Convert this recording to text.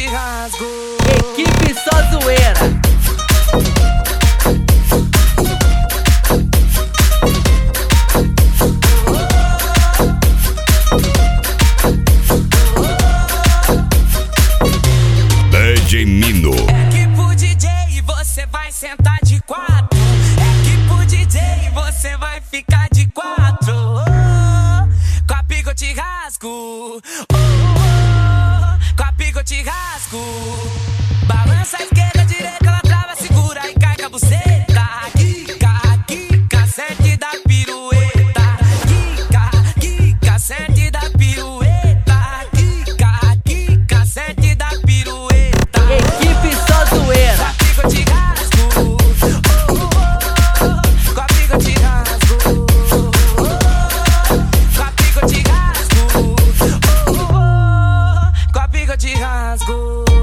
te rasgo. Equipe só zoeira. DJ Mino. É que pro DJ você vai sentar de quatro. É que pro DJ você vai ficar de quatro. Com a pica eu te rasgo. Com a pica eu te rasgo. Balança a esquerda, a direita, ela trava, segura e cai com a buceta. Quica, quica, sente da pirueta. Quica, quica, sente da pirueta. Quica, quica, sente da pirueta. Equipe só zoeira. Com a pica eu te rasgo. Com a pica eu te rasgo. Com a pica eu te rasgo. Com a pica eu te rasgo.